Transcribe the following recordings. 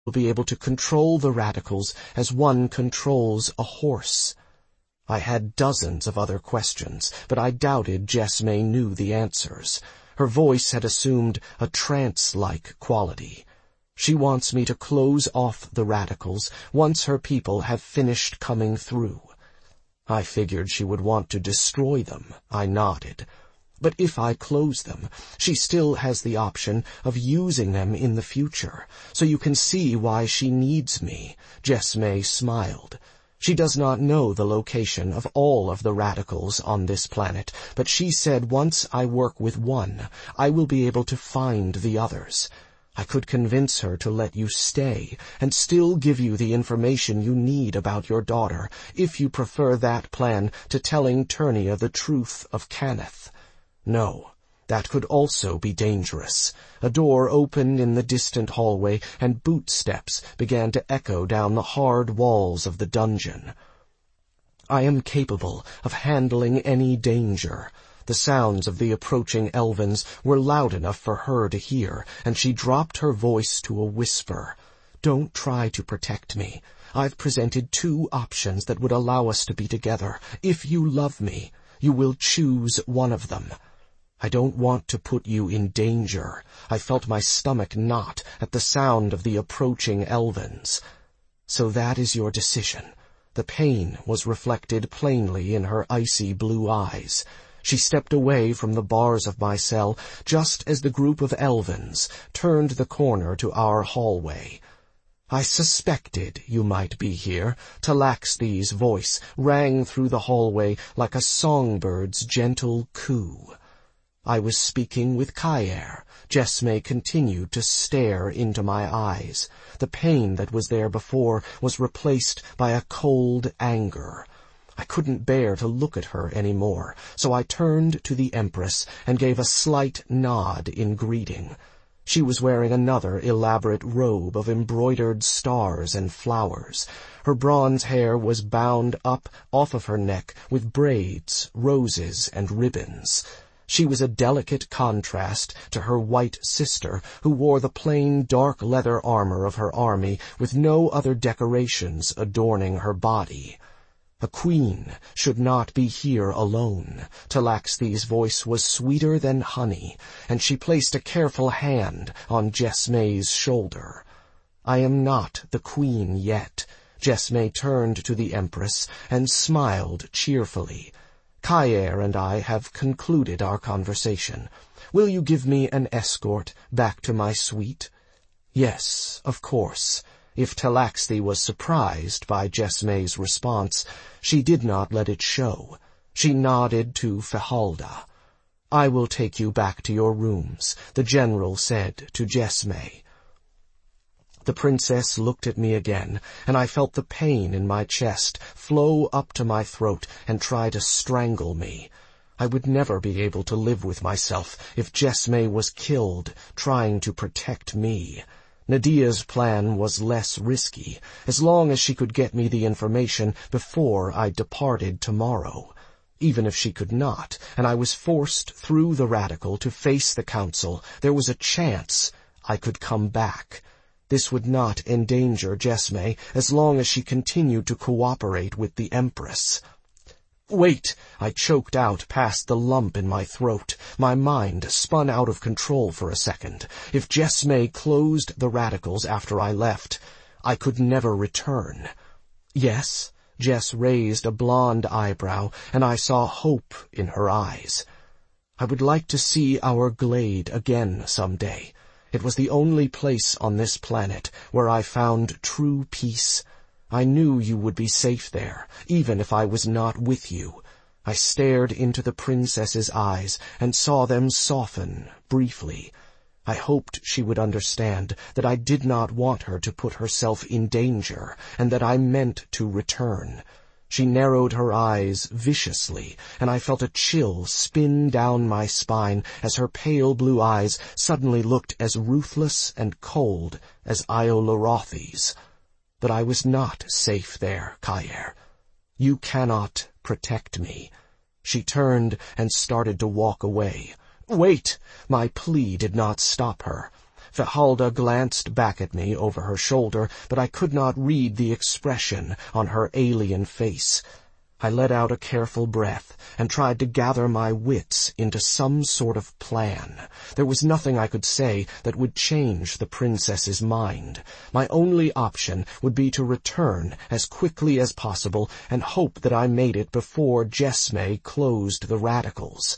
will be able to control the radicals as one controls a horse. I had dozens of other questions, but I doubted Jessme knew the answers. Her voice had assumed a trance-like quality. She wants me to close off the radicals once her people have finished coming through. I figured she would want to destroy them. I nodded. But if I close them, she still has the option of using them in the future. So you can see why she needs me. Jessme smiled. She does not know the location of all of the radicals on this planet, but she said once I work with one, I will be able to find the others. I could convince her to let you stay and still give you the information you need about your daughter, if you prefer that plan to telling Turnia the truth of Cannith. No, that could also be dangerous. A door opened in the distant hallway, and boot steps began to echo down the hard walls of the dungeon. I am capable of handling any danger. The sounds of the approaching Elvins were loud enough for her to hear, and she dropped her voice to a whisper. Don't try to protect me. I've presented 2 options that would allow us to be together. If you love me, you will choose one of them. I don't want to put you in danger. I felt my stomach knot at the sound of the approaching Elvins. So that is your decision. The pain was reflected plainly in her icy blue eyes. She stepped away from the bars of my cell just as the group of Elvins turned the corner to our hallway. I suspected you might be here. Talaxthi's voice rang through the hallway like a songbird's gentle coo. I was speaking with Kaer. Jessme continued to stare into my eyes. The pain that was there before was replaced by a cold anger. I couldn't bear to look at her any more, so I turned to the Empress and gave a slight nod in greeting. She was wearing another elaborate robe of embroidered stars and flowers. Her bronze hair was bound up off of her neck with braids, roses, and ribbons. She was a delicate contrast to her white sister, who wore the plain dark leather armor of her army with no other decorations adorning her body. A queen should not be here alone. Talaxthi's voice was sweeter than honey, and she placed a careful hand on Jessme's shoulder. I am not the queen yet. Jessme turned to the Empress and smiled cheerfully. Kaer and I have concluded our conversation. Will you give me an escort back to my suite? Yes, of course. If Talaxthi was surprised by Jessme's response, she did not let it show. She nodded to Fehalda. I will take you back to your rooms, the general said to Jessme. The princess looked at me again, and I felt the pain in my chest flow up to my throat and try to strangle me. I would never be able to live with myself if Jessme was killed trying to protect me. Nadia's plan was less risky, as long as she could get me the information before I departed tomorrow. Even if she could not, and I was forced through the radical to face the council, there was a chance I could come back. This would not endanger Jessme as long as she continued to cooperate with the Empress. Wait! I choked out past the lump in my throat. My mind spun out of control for a second. If Jessme closed the radicals after I left, I could never return. Yes? Jess raised a blonde eyebrow, and I saw hope in her eyes. I would like to see our glade again someday. It was the only place on this planet where I found true peace. I knew you would be safe there, even if I was not with you. I stared into the princess's eyes and saw them soften briefly. I hoped she would understand that I did not want her to put herself in danger, and that I meant to return. She narrowed her eyes viciously, and I felt a chill spin down my spine as her pale blue eyes suddenly looked as ruthless and cold as Iolorothi's. But I was not safe there, Kaer. You cannot protect me. She turned and started to walk away. Wait! My plea did not stop her. Fehalda glanced back at me over her shoulder, but I could not read the expression on her alien face. I let out a careful breath and tried to gather my wits into some sort of plan. There was nothing I could say that would change the princess's mind. My only option would be to return as quickly as possible and hope that I made it before Jesme closed the radicals.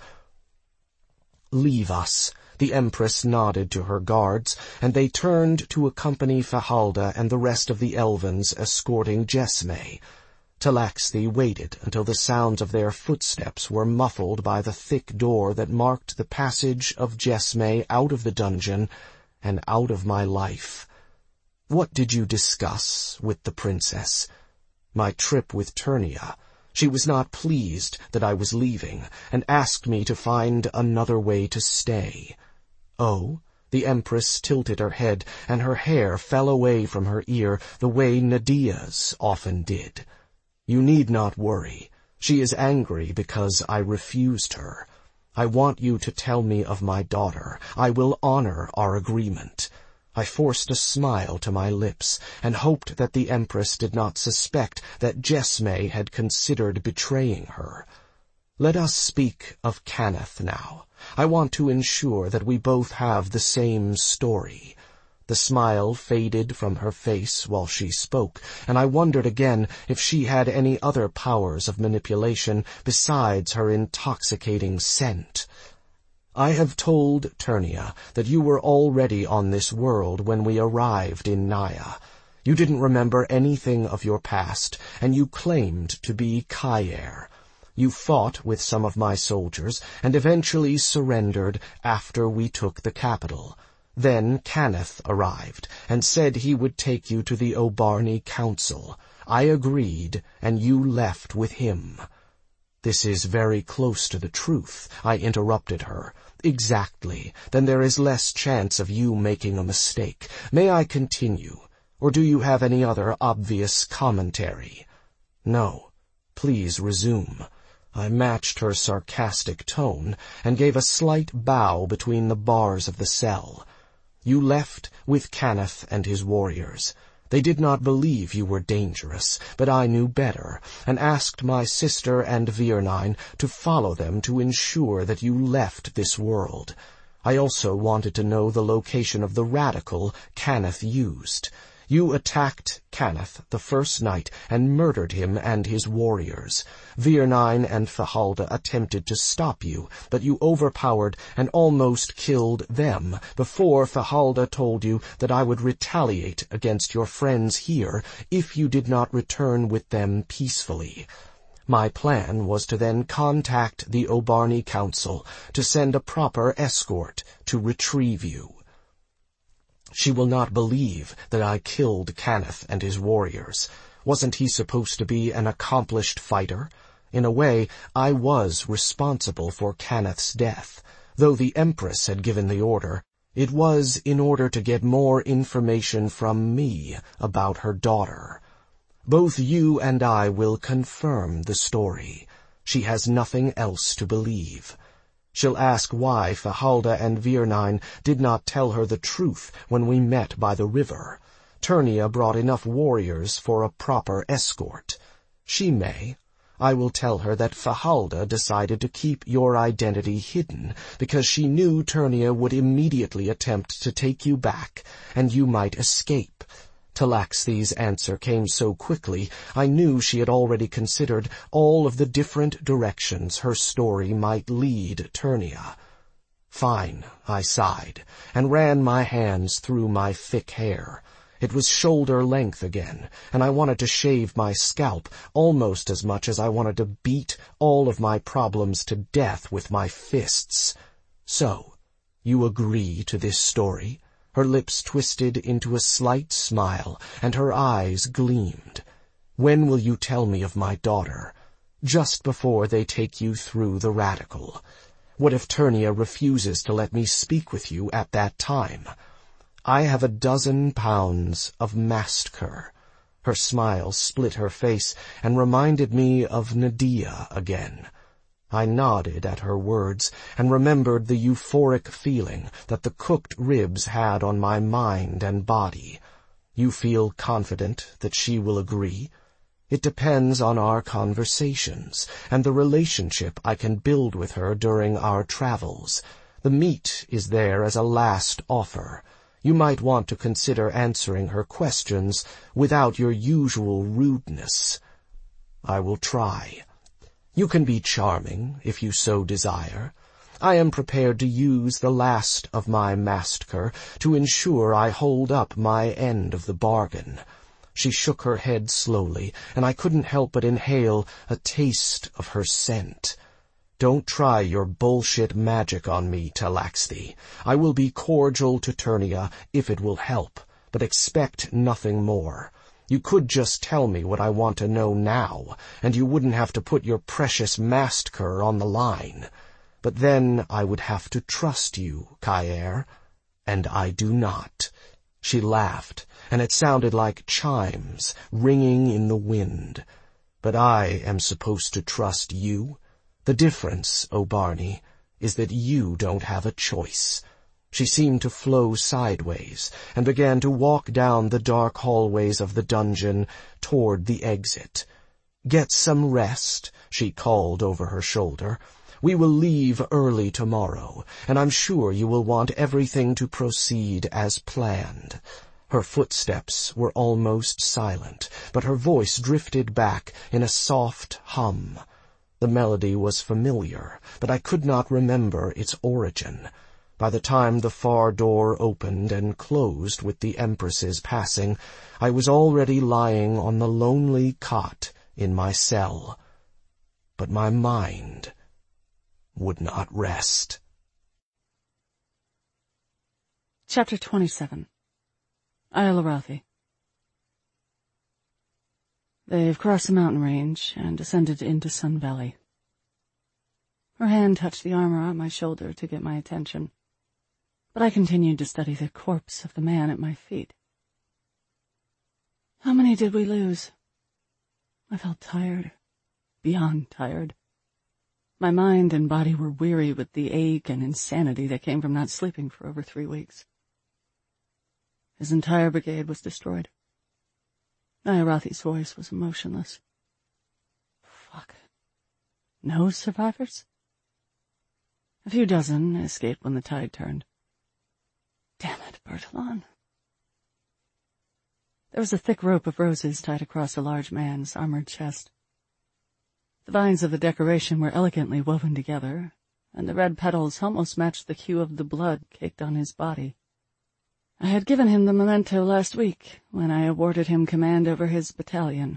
"Leave us." The Empress nodded to her guards, and they turned to accompany Fehalda and the rest of the Elvens escorting Jesme. Talaxthi waited until the sounds of their footsteps were muffled by the thick door that marked the passage of Jesme out of the dungeon and out of my life. "What did you discuss with the princess?" "My trip with Turnia. She was not pleased that I was leaving, and asked me to find another way to stay." "Oh?" The Empress tilted her head, and her hair fell away from her ear the way Nadia's often did. "You need not worry. She is angry because I refused her. I want you to tell me of my daughter. I will honor our agreement." I forced a smile to my lips, and hoped that the Empress did not suspect that Jesme had considered betraying her. "Let us speak of Cannith now. I want to ensure that we both have the same story." The smile faded from her face while she spoke, and I wondered again if she had any other powers of manipulation besides her intoxicating scent. "I have told Turnia that you were already on this world when we arrived in Naya. You didn't remember anything of your past, and you claimed to be Kyair. You fought with some of my soldiers, and eventually surrendered after we took the capital. Then Cannith arrived, and said he would take you to the Obarni Council. I agreed, and you left with him." "This is very close to the truth," I interrupted her. "Exactly. Then there is less chance of you making a mistake. May I continue? Or do you have any other obvious commentary?" "No. Please resume." I matched her sarcastic tone, and gave a slight bow between the bars of the cell. "You left with Cannith and his warriors. They did not believe you were dangerous, but I knew better, and asked my sister and Virnine to follow them to ensure that you left this world. I also wanted to know the location of the radical Cannith used. You attacked Cannith the first night and murdered him and his warriors. Virnine and Fehalda attempted to stop you, but you overpowered and almost killed them before Fehalda told you that I would retaliate against your friends here if you did not return with them peacefully. My plan was to then contact the Obarni Council to send a proper escort to retrieve you. She will not believe that I killed Cannith and his warriors. Wasn't he supposed to be an accomplished fighter? In a way, I was responsible for Cannith's death. Though the Empress had given the order, it was in order to get more information from me about her daughter. Both you and I will confirm the story. She has nothing else to believe. She'll ask why Fehalda and Virnine did not tell her the truth when we met by the river. Turnia brought enough warriors for a proper escort. She may. I will tell her that Fehalda decided to keep your identity hidden because she knew Turnia would immediately attempt to take you back, and you might escape. Talaxthi's answer came so quickly, I knew she had already considered all of the different directions her story might lead Turnia. "Fine," I sighed, and ran my hands through my thick hair. It was shoulder length again, and I wanted to shave my scalp almost as much as I wanted to beat all of my problems to death with my fists. "So, you agree to this story?" Her lips twisted into a slight smile, and her eyes gleamed. "When will you tell me of my daughter?" "Just before they take you through the radical." "What if Turnia refuses to let me speak with you at that time?" "I have 12 pounds of mastkur." Her smile split her face and reminded me of Nadia again. I nodded at her words and remembered the euphoric feeling that the cooked ribs had on my mind and body. You feel confident that she will agree? It depends on our conversations and the relationship I can build with her during our travels. The meat is there as a last offer. You might want to consider answering her questions without your usual rudeness. I will try. You can be charming, if you so desire. I am prepared to use the last of my massacre to ensure I hold up my end of the bargain. She shook her head slowly, and I couldn't help but inhale a taste of her scent. Don't try your bullshit magic on me, Talaxthi. I will be cordial to Turnia if it will help, but expect nothing more. You could just tell me what I want to know now, and you wouldn't have to put your precious massacre on the line. But then I would have to trust you, Kaer, and I do not. She laughed, and it sounded like chimes ringing in the wind. But I am supposed to trust you. The difference, O Barney, is that you don't have a choice. She seemed to flow sideways and began to walk down the dark hallways of the dungeon toward the exit. "Get some rest," she called over her shoulder. "We will leave early tomorrow, and I'm sure you will want everything to proceed as planned." Her footsteps were almost silent, but her voice drifted back in a soft hum. The melody was familiar, but I could not remember its origin. By the time the far door opened and closed with the Empress's passing, I was already lying on the lonely cot in my cell. But my mind would not rest. Chapter 27. Isle Arathi. They've crossed the mountain range and descended into Sun Valley. Her hand touched the armor on my shoulder to get my attention, but I continued to study the corpse of the man at my feet. How many did we lose? I felt tired, beyond tired. My mind and body were weary with the ache and insanity that came from not sleeping for over 3 weeks. His entire brigade was destroyed. Nairathi's voice was emotionless. Fuck. No survivors? A few dozen escaped when the tide turned. Damn it, Bertillon. There was a thick rope of roses tied across a large man's armored chest. The vines of the decoration were elegantly woven together, and the red petals almost matched the hue of the blood caked on his body. I had given him the memento last week, when I awarded him command over his battalion.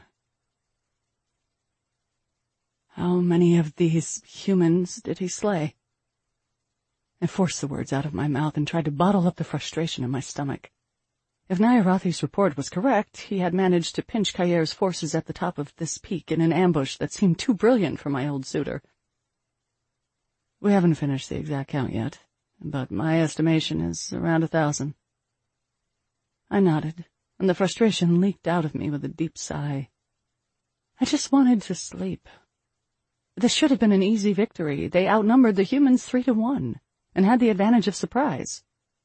How many of these humans did he slay? I forced the words out of my mouth and tried to bottle up the frustration in my stomach. If Nairathi's report was correct, he had managed to pinch Kaer's forces at the top of this peak in an ambush that seemed too brilliant for my old suitor. We haven't finished the exact count yet, but my estimation is around 1,000. I nodded, and the frustration leaked out of me with a deep sigh. I just wanted to sleep. This should have been an easy victory. They outnumbered the humans 3-1, and had the advantage of surprise.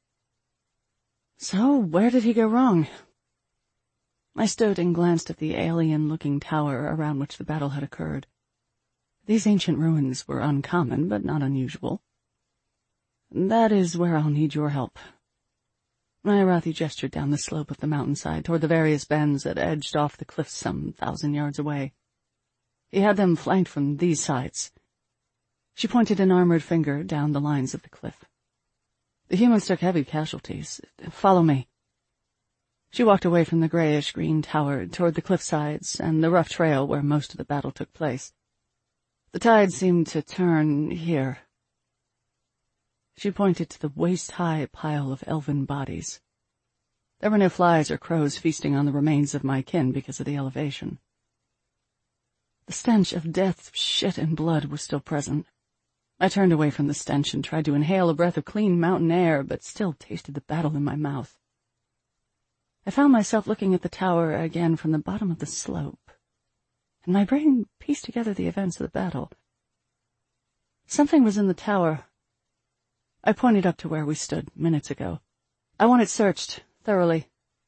So, where did he go wrong? I stood and glanced at the alien-looking tower around which the battle had occurred. These ancient ruins were uncommon, but not unusual. That is where I'll need your help. Naiarathi gestured down the slope of the mountainside toward the various bends that edged off the cliffs some 1,000 yards away. He had them flanked from these sides. She pointed an armored finger down the lines of the cliff. The humans took heavy casualties. Follow me. She walked away from the grayish-green tower toward the cliff sides and the rough trail where most of the battle took place. The tide seemed to turn here. She pointed to the waist-high pile of elven bodies. There were no flies or crows feasting on the remains of my kin because of the elevation. The stench of death, shit, and blood was still present. I turned away from the stench and tried to inhale a breath of clean mountain air, but still tasted the battle in my mouth. I found myself looking at the tower again from the bottom of the slope, and my brain pieced together the events of the battle. Something was in the tower. I pointed up to where we stood minutes ago. I want it searched, thoroughly.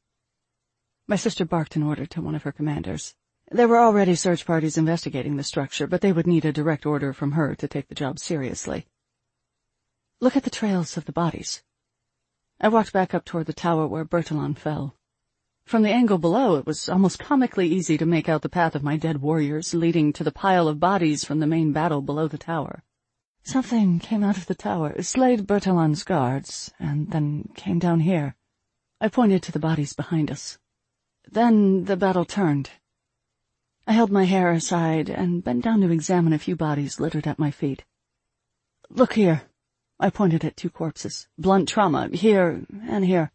My sister barked an order to one of her commanders. There were already search parties investigating the structure, but they would need a direct order from her to take the job seriously. Look at the trails of the bodies. I walked back up toward the tower where Bertillon fell. From the angle below, it was almost comically easy to make out the path of my dead warriors leading to the pile of bodies from the main battle below the tower. Something came out of the tower, slayed Bertillon's guards, and then came down here. I pointed to the bodies behind us. Then the battle turned. I held my hair aside and bent down to examine a few bodies littered at my feet. Look here. I pointed at 2 corpses. Blunt trauma, here and here.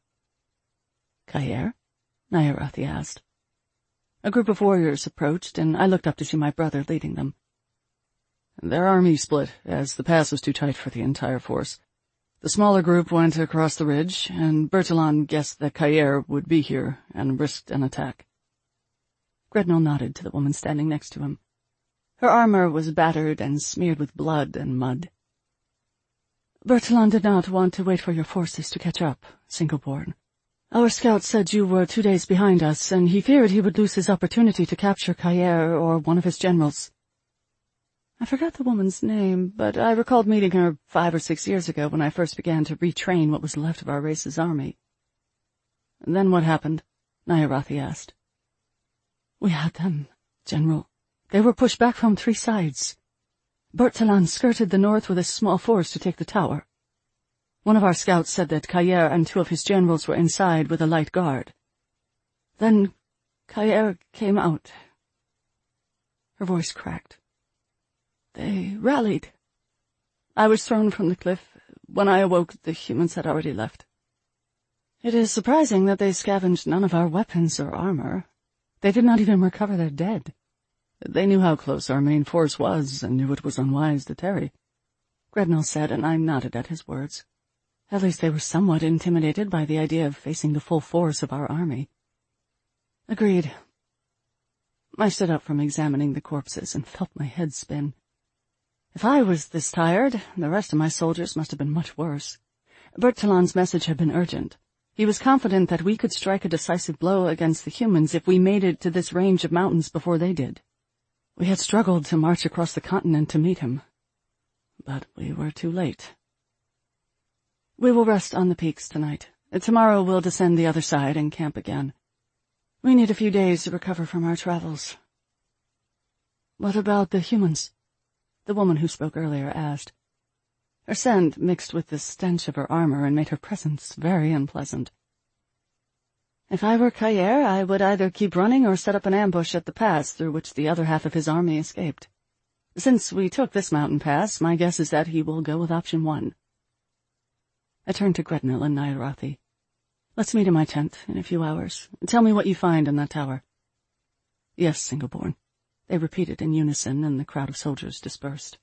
Kayer? Nyarathi asked. A group of warriors approached, and I looked up to see my brother leading them. Their army split, as the pass was too tight for the entire force. The smaller group went across the ridge, and Bertillon guessed that Kayer would be here and risked an attack. Grednell nodded to the woman standing next to him. Her armor was battered and smeared with blood and mud. Bertillon did not want to wait for your forces to catch up, Singleborn. Our scout said you were 2 days behind us, and he feared he would lose his opportunity to capture Kayer or one of his generals. I forgot the woman's name, but I recalled meeting her 5 or 6 years ago when I first began to retrain what was left of our race's army. Then what happened? Nyarathi asked. We had them, General. They were pushed back from 3 sides. Bertillon skirted the north with a small force to take the tower. One of our scouts said that Kayer and 2 of his generals were inside with a light guard. Then Kayer came out. Her voice cracked. They rallied. I was thrown from the cliff. When I awoke, the humans had already left. It is surprising that they scavenged none of our weapons or armor. They did not even recover their dead. They knew how close our main force was and knew it was unwise to tarry. Grednell said, and I nodded at his words. At least they were somewhat intimidated by the idea of facing the full force of our army. Agreed. I stood up from examining the corpses and felt my head spin. If I was this tired, the rest of my soldiers must have been much worse. Bertillon's message had been urgent. He was confident that we could strike a decisive blow against the humans if we made it to this range of mountains before they did. We had struggled to march across the continent to meet him. But we were too late. We will rest on the peaks tonight. Tomorrow we'll descend the other side and camp again. We need a few days to recover from our travels. What about the humans? The woman who spoke earlier asked. Her scent mixed with the stench of her armor and made her presence very unpleasant. If I were Kayer, I would either keep running or set up an ambush at the pass through which the other half of his army escaped. Since we took this mountain pass, my guess is that he will go with option 1. I turned to Grednell and Nyarathi. Let's meet in my tent in a few hours. Tell me what you find in that tower. Yes, Singleborn. They repeated in unison, and the crowd of soldiers dispersed.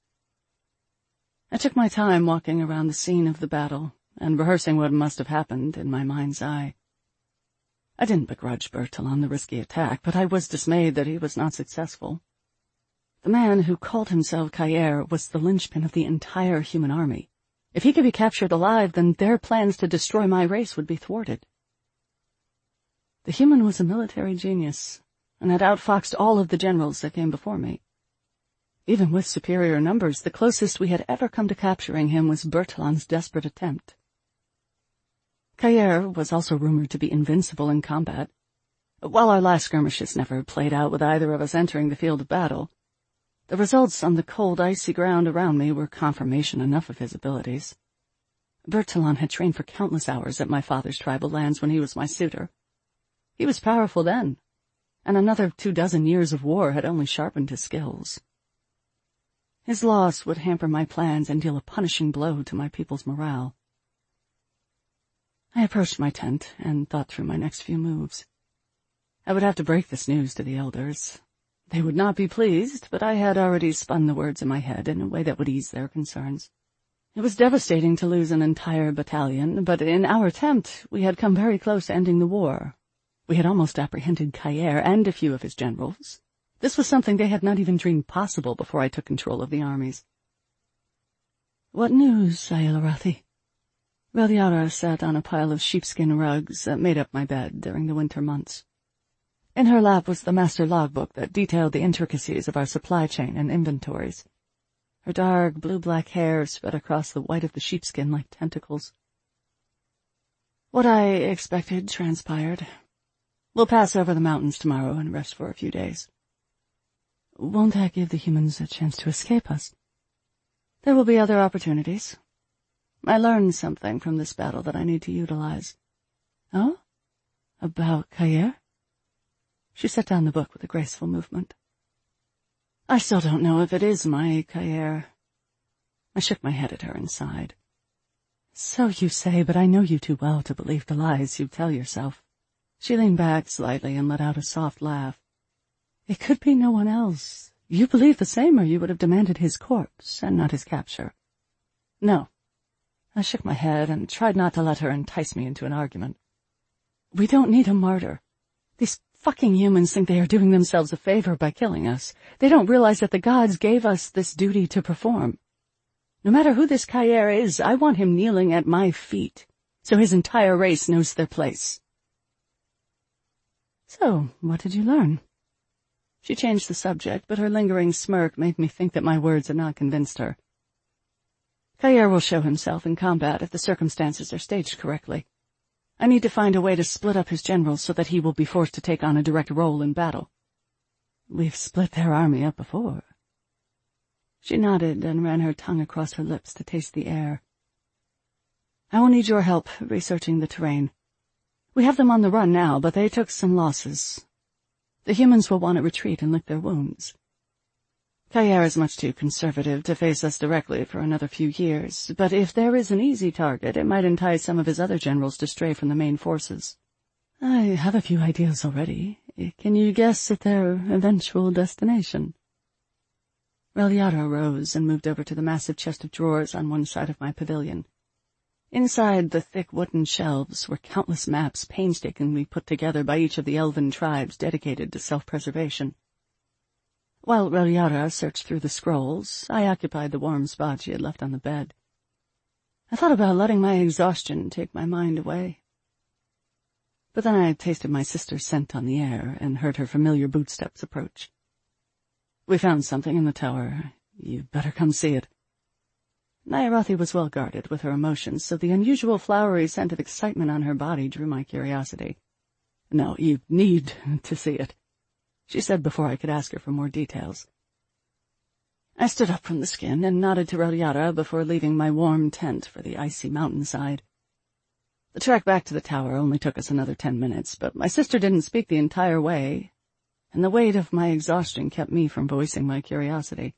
I took my time walking around the scene of the battle and rehearsing what must have happened in my mind's eye. I didn't begrudge Bertillon the risky attack, but I was dismayed that he was not successful. The man who called himself Kayer was the linchpin of the entire human army. If he could be captured alive, then their plans to destroy my race would be thwarted. The human was a military genius, and had outfoxed all of the generals that came before me. Even with superior numbers, the closest we had ever come to capturing him was Bertillon's desperate attempt. Kayer was also rumored to be invincible in combat. While our last skirmishes never played out with either of us entering the field of battle, the results on the cold, icy ground around me were confirmation enough of his abilities. Bertillon had trained for countless hours at my father's tribal lands when he was my suitor. He was powerful then, and another 24 years of war had only sharpened his skills. His loss would hamper my plans and deal a punishing blow to my people's morale. I approached my tent and thought through my next few moves. I would have to break this news to the elders. They would not be pleased, but I had already spun the words in my head in a way that would ease their concerns. It was devastating to lose an entire battalion, but in our attempt we had come very close to ending the war. We had almost apprehended Kayer and a few of his generals. This was something they had not even dreamed possible before I took control of the armies. "What news, Sayil-Arathi?" Ralyara sat on a pile of sheepskin rugs that made up my bed during the winter months. In her lap was the master logbook that detailed the intricacies of our supply chain and inventories. Her dark, blue-black hair spread across the white of the sheepskin like tentacles. What I expected transpired. We'll pass over the mountains tomorrow and rest for a few days. Won't that give the humans a chance to escape us? There will be other opportunities. I learned something from this battle that I need to utilize. Oh? About Khayr? She set down the book with a graceful movement. I still don't know if it is my Khayr. I shook my head at her and sighed. So you say, but I know you too well to believe the lies you tell yourself. She leaned back slightly and let out a soft laugh. It could be no one else. You believe the same, or you would have demanded his corpse, and not his capture. No. I shook my head and tried not to let her entice me into an argument. We don't need a martyr. These fucking humans think they are doing themselves a favor by killing us. They don't realize that the gods gave us this duty to perform. No matter who this Khayr is, I want him kneeling at my feet, so his entire race knows their place. So, what did you learn? She changed the subject, but her lingering smirk made me think that my words had not convinced her. Khayr will show himself in combat if the circumstances are staged correctly. I need to find a way to split up his generals so that he will be forced to take on a direct role in battle. We've split their army up before. She nodded and ran her tongue across her lips to taste the air. I will need your help researching the terrain. We have them on the run now, but they took some losses. The humans will want to retreat and lick their wounds. Khayr is much too conservative to face us directly for another few years, but if there is an easy target, it might entice some of his other generals to stray from the main forces. I have a few ideas already. Can you guess at their eventual destination? Ralyara rose and moved over to the massive chest of drawers on one side of my pavilion. Inside the thick wooden shelves were countless maps painstakingly put together by each of the elven tribes dedicated to self-preservation. While Ralyara searched through the scrolls, I occupied the warm spot she had left on the bed. I thought about letting my exhaustion take my mind away. But then I tasted my sister's scent on the air and heard her familiar bootsteps approach. We found something in the tower. You'd better come see it. Sayil-Arathi was well guarded with her emotions, so the unusual flowery scent of excitement on her body drew my curiosity. No, you need to see it, she said before I could ask her for more details. I stood up from the skin and nodded to Ralyara before leaving my warm tent for the icy mountainside. The trek back to the tower only took us another 10 minutes, but my sister didn't speak the entire way, and the weight of my exhaustion kept me from voicing my curiosity.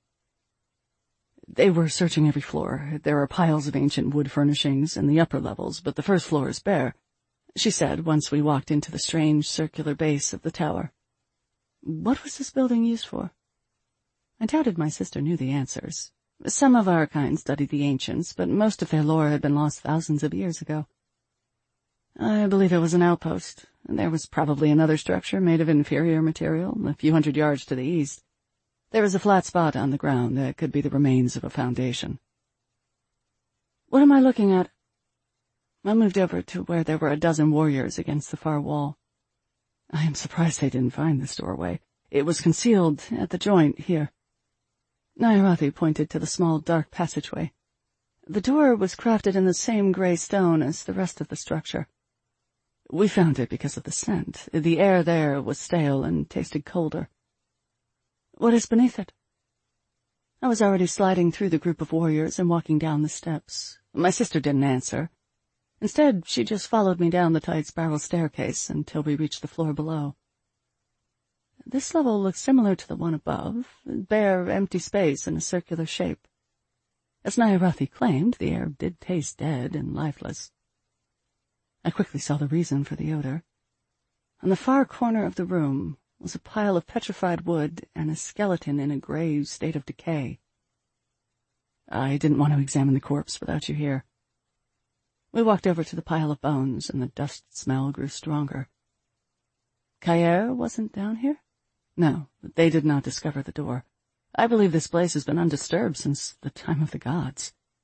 They were searching every floor. There are piles of ancient wood furnishings in the upper levels, but the first floor is bare, she said once we walked into the strange circular base of the tower. What was this building used for? I doubted my sister knew the answers. Some of our kind studied the ancients, but most of their lore had been lost thousands of years ago. I believe it was an outpost, and there was probably another structure made of inferior material a few hundred yards to the east. There was a flat spot on the ground that could be the remains of a foundation. What am I looking at? I moved over to where there were a dozen warriors against the far wall. I am surprised they didn't find this doorway. It was concealed at the joint here. Sayil-Arathi pointed to the small dark passageway. The door was crafted in the same gray stone as the rest of the structure. We found it because of the scent. The air there was stale and tasted colder. What is beneath it? I was already sliding through the group of warriors and walking down the steps. My sister didn't answer. Instead, she just followed me down the tight spiral staircase until we reached the floor below. This level looked similar to the one above, bare, empty space in a circular shape. As Sayil-Arathi claimed, the air did taste dead and lifeless. I quickly saw the reason for the odor. On the far corner of the room was a pile of petrified wood and a skeleton in a gray state of decay. I didn't want to examine the corpse without you here. We walked over to the pile of bones, and the dust smell grew stronger. Khayr wasn't down here? No, they did not discover the door. I believe this place has been undisturbed since the time of the gods.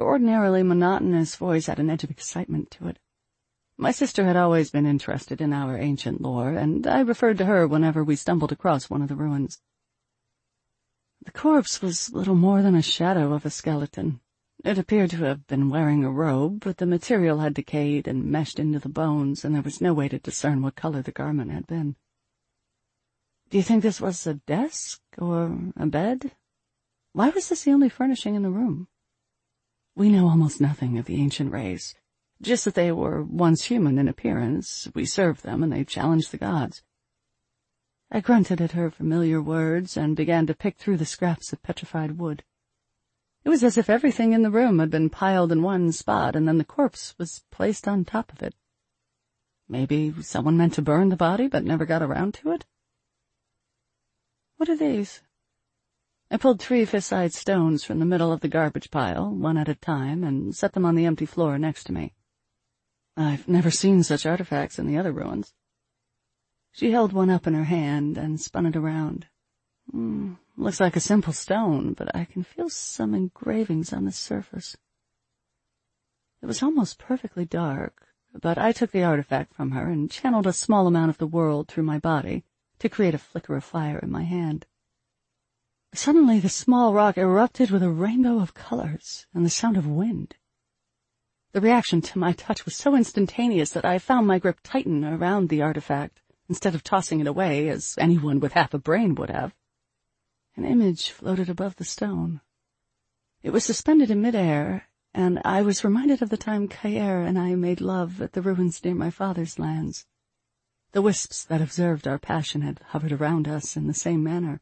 Her ordinarily monotonous voice had an edge of excitement to it. My sister had always been interested in our ancient lore, and I referred to her whenever we stumbled across one of the ruins. The corpse was little more than a shadow of a skeleton. It appeared to have been wearing a robe, but the material had decayed and meshed into the bones, and there was no way to discern what color the garment had been. Do you think this was a desk or a bed? Why was this the only furnishing in the room? We know almost nothing of the ancient race, just that they were once human in appearance. We served them, and they challenged the gods. I grunted at her familiar words and began to pick through the scraps of petrified wood. It was as if everything in the room had been piled in one spot, and then the corpse was placed on top of it. Maybe someone meant to burn the body, but never got around to it? What are these? I pulled 3 fist-sized stones from the middle of the garbage pile, one at a time, and set them on the empty floor next to me. I've never seen such artifacts in the other ruins. She held one up in her hand and spun it around. Looks like a simple stone, but I can feel some engravings on the surface. It was almost perfectly dark, but I took the artifact from her and channeled a small amount of the world through my body to create a flicker of fire in my hand. Suddenly the small rock erupted with a rainbow of colors and the sound of wind. The reaction to my touch was so instantaneous that I found my grip tighten around the artifact instead of tossing it away as anyone with half a brain would have. An image floated above the stone. It was suspended in midair, and I was reminded of the time Kaer and I made love at the ruins near my father's lands. The wisps that observed our passion had hovered around us in the same manner.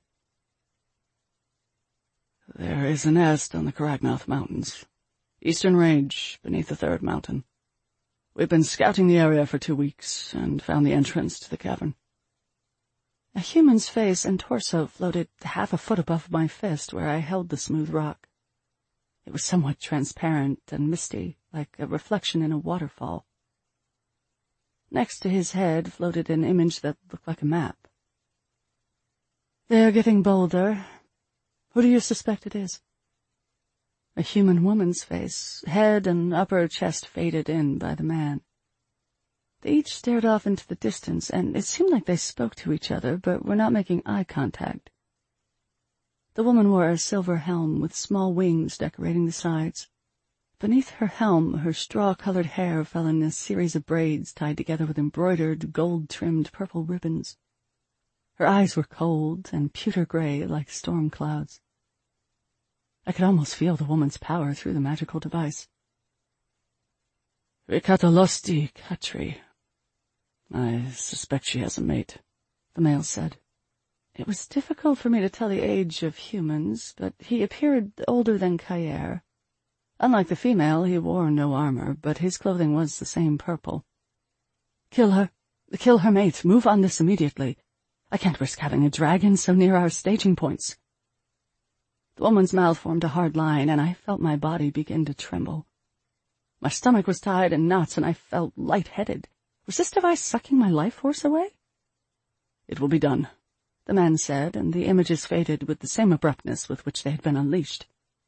There is a nest on the Cragmouth Mountains, eastern range beneath the 3rd mountain. We've been scouting the area for 2 weeks and found the entrance to the cavern. A human's face and torso floated half a foot above my fist where I held the smooth rock. It was somewhat transparent and misty, like a reflection in a waterfall. Next to his head floated an image that looked like a map. They're getting bolder. Who do you suspect it is? A human woman's face, head and upper chest faded in by the man. They each stared off into the distance, and it seemed like they spoke to each other, but were not making eye contact. The woman wore a silver helm with small wings decorating the sides. Beneath her helm, her straw-colored hair fell in a series of braids tied together with embroidered, gold-trimmed purple ribbons. Her eyes were cold and pewter-gray like storm clouds. I could almost feel the woman's power through the magical device. Rikatalosti Katri. I suspect she has a mate, the male said. It was difficult for me to tell the age of humans, but he appeared older than Kaer. Unlike the female, he wore no armor, but his clothing was the same purple. Kill her. Kill her mate. Move on this immediately. I can't risk having a dragon so near our staging points. The woman's mouth formed a hard line, and I felt my body begin to tremble. My stomach was tied in knots, and I felt light-headed. Was this device sucking my life force away? It will be done, the man said, and the images faded with the same abruptness with which they had been unleashed.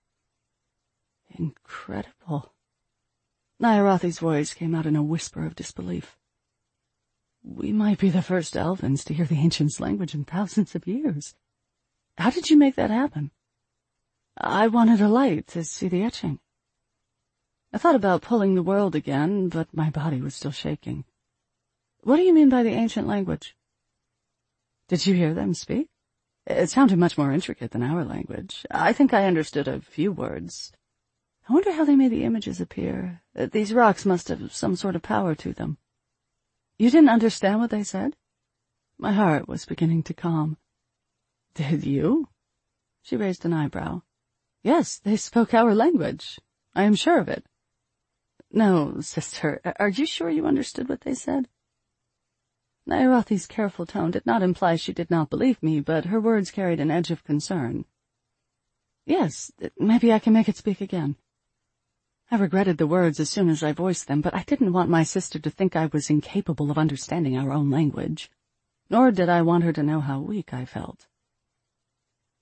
Incredible. Nyarothi's voice came out in a whisper of disbelief. We might be the first Elvins to hear the Ancients' language in thousands of years. How did you make that happen? I wanted a light to see the etching. I thought about pulling the world again, but my body was still shaking. What do you mean by the ancient language? Did you hear them speak? It sounded much more intricate than our language. I think I understood a few words. I wonder how they made the images appear. These rocks must have some sort of power to them. You didn't understand what they said? My heart was beginning to calm. Did you? She raised an eyebrow. Yes, they spoke our language. I am sure of it. No, sister, are you sure you understood what they said? Nyarothi's careful tone did not imply she did not believe me, but her words carried an edge of concern. Yes, maybe I can make it speak again. I regretted the words as soon as I voiced them, but I didn't want my sister to think I was incapable of understanding our own language, nor did I want her to know how weak I felt.